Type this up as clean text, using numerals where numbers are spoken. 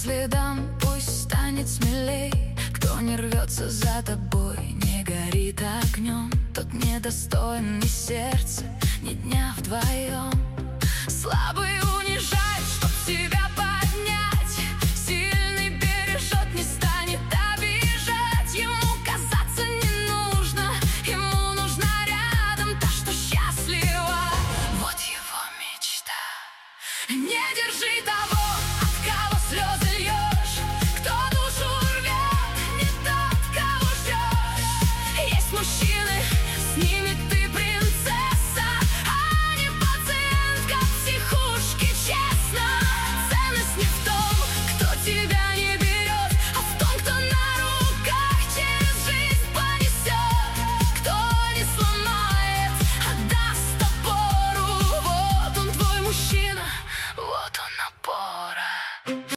следам, пусть станет смелей. Кто не рвется за тобой, не горит огнем, тот недостоин ни сердца, ни дня вдвоем. Слабый унижает, чтоб тебя